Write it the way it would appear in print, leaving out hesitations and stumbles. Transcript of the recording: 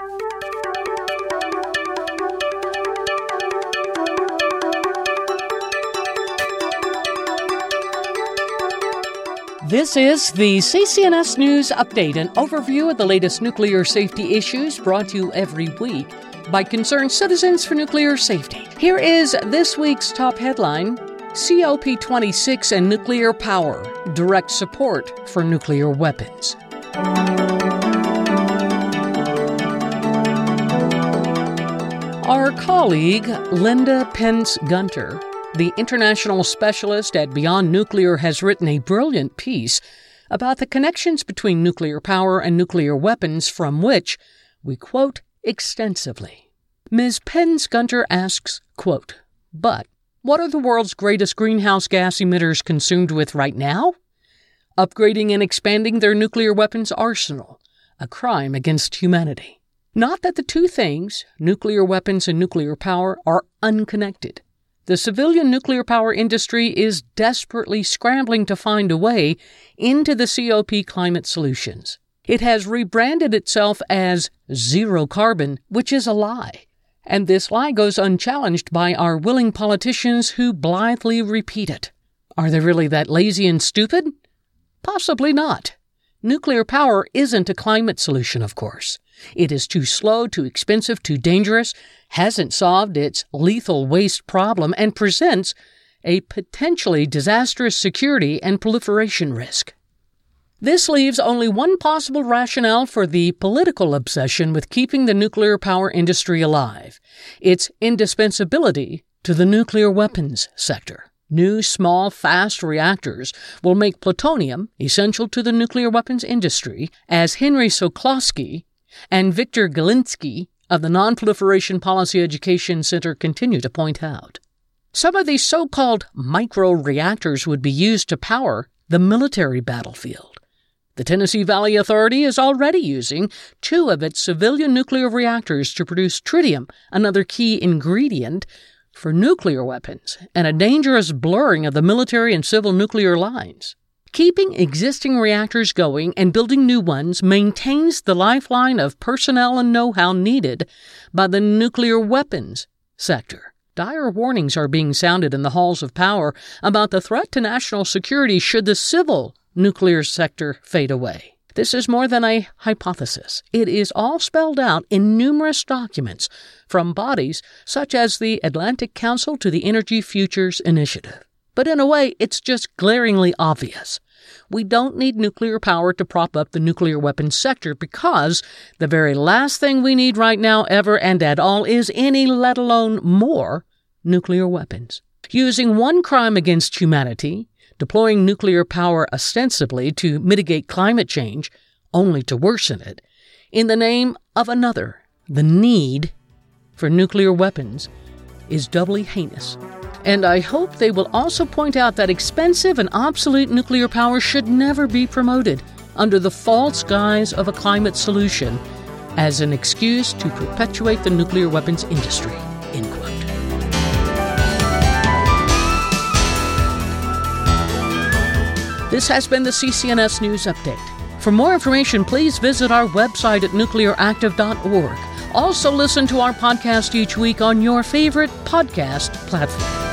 This is the CCNS News Update, an overview of the latest nuclear safety issues brought to you every week by concerned citizens for nuclear safety. Here is this week's top headline: COP26 and nuclear power, direct support for nuclear weapons. Our colleague, Linda Pence-Gunter, the international specialist at Beyond Nuclear, has written a brilliant piece about the connections between nuclear power and nuclear weapons, from which we quote extensively. Ms. Pence-Gunter asks, quote, "But what are the world's greatest greenhouse gas emitters consumed with right now? Upgrading and expanding their nuclear weapons arsenal, a crime against humanity." Not that the two things, nuclear weapons and nuclear power, are unconnected. The civilian nuclear power industry is desperately scrambling to find a way into the COP climate solutions. It has rebranded itself as zero carbon, which is a lie. And this lie goes unchallenged by our willing politicians who blithely repeat it. Are they really that lazy and stupid? Possibly not. Nuclear power isn't a climate solution, of course. It is too slow, too expensive, too dangerous, hasn't solved its lethal waste problem, and presents a potentially disastrous security and proliferation risk. This leaves only one possible rationale for the political obsession with keeping the nuclear power industry alive: its indispensability to the nuclear weapons sector. New, small, fast reactors will make plutonium essential to the nuclear weapons industry, as Henry Sokolowski and Victor Galinsky of the Non-Proliferation Policy Education Center continue to point out. Some of these so-called micro-reactors would be used to power the military battlefield. The Tennessee Valley Authority is already using 2 of its civilian nuclear reactors to produce tritium, another key ingredient for nuclear weapons, and a dangerous blurring of the military and civil nuclear lines. Keeping existing reactors going and building new ones maintains the lifeline of personnel and know-how needed by the nuclear weapons sector. Dire warnings are being sounded in the halls of power about the threat to national security should the civil nuclear sector fade away. This is more than a hypothesis. It is all spelled out in numerous documents from bodies such as the Atlantic Council to the Energy Futures Initiative. But in a way, it's just glaringly obvious. We don't need nuclear power to prop up the nuclear weapons sector, because the very last thing we need right now, ever and at all, is any, let alone more, nuclear weapons. Using one crime against humanity, deploying nuclear power ostensibly to mitigate climate change, only to worsen it, in the name of another, the need for nuclear weapons, is doubly heinous. And I hope they will also point out that expensive and obsolete nuclear power should never be promoted under the false guise of a climate solution as an excuse to perpetuate the nuclear weapons industry. End quote. This has been the CCNS News Update. For more information, please visit our website at nuclearactive.org. Also listen to our podcast each week on your favorite podcast platform.